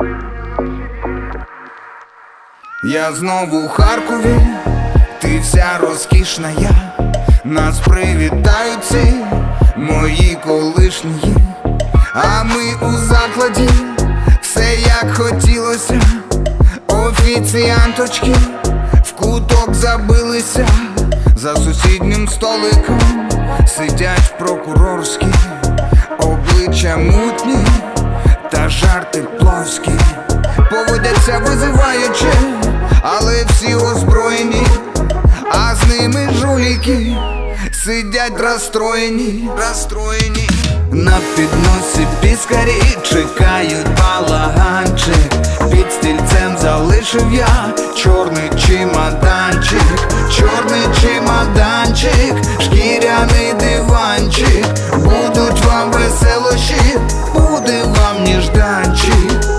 Я знову у Харкові, ти вся розкішна я. Нас привітають ці мої колишні, а ми у закладі, все як хотілося. Офіціанточки в куток забилися, за сусіднім столиком сидять прокурорські, обличчя мутні та жарти плоский. Поводяться визиваючи, але всі озброєні, а з ними жуліки сидять розстроєні. На підносі піскарі чекають балаганчик. Під стільцем залишив я чорний чемоданчик. Чорний чемоданчик, шкіряний диванчик. Будуть вам веселощі, буде вам ніжданчик.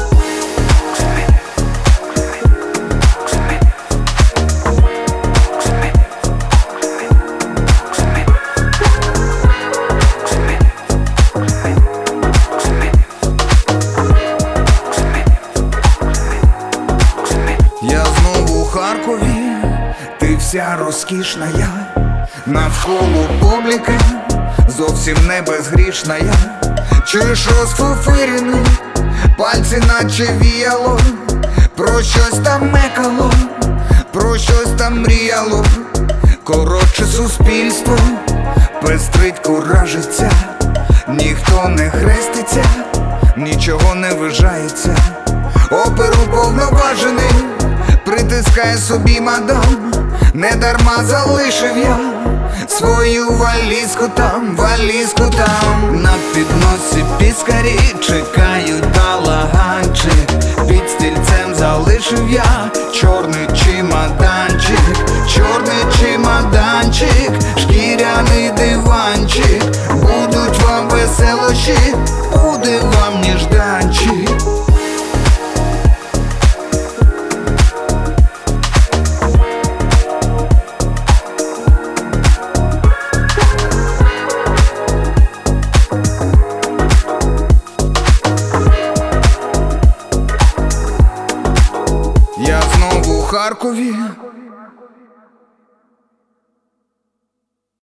Я знову у Харкові, ти вся розкішна я. Навколо публіка, зовсім не безгрішна я. Чуєш розфуфирений, пальці наче віяло. Про щось там мекало, про щось там мріяло. Коротше суспільство пестрить, куражиться. Ніхто не хреститься, нічого не вижається. Оперу повноважений притискає собі мадам. Недарма залишив я свою валізку там. На підносі піскарі чекають балаганчик. Під стільцем залишив я чорний чемоданчик. Чорний чемоданчик, шкіряний диванчик. Будуть вам веселощі, буде вам ніжданчик. Я знову у Харкові,